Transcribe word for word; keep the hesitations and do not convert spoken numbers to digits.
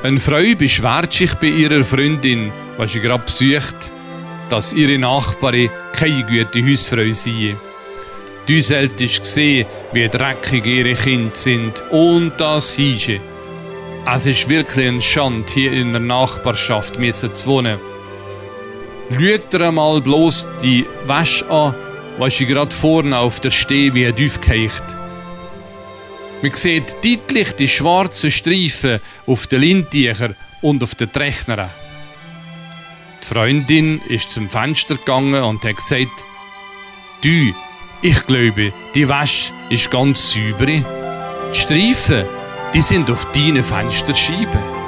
Eine Frau beschwert sich bei ihrer Freundin, was sie gerade besucht, dass ihre Nachbarin keine gute Hausfrau sei. Du solltest sehen, wie dreckig ihre Kinder sind und das Hische. Es ist wirklich eine Schande, hier in der Nachbarschaft zu wohnen. Schaut dir einmal bloß die Wäsche an, was sie gerade vorne auf der Stehwehe aufgehängt. Man sieht deutlich die schwarzen Streifen auf den Lindtüchern und auf den Trechnern. Die Freundin ist zum Fenster gegangen und hat gesagt: Du, ich glaube, die Wäsche ist ganz sauber. Die Streifen, die sind auf deinen Fensterscheiben.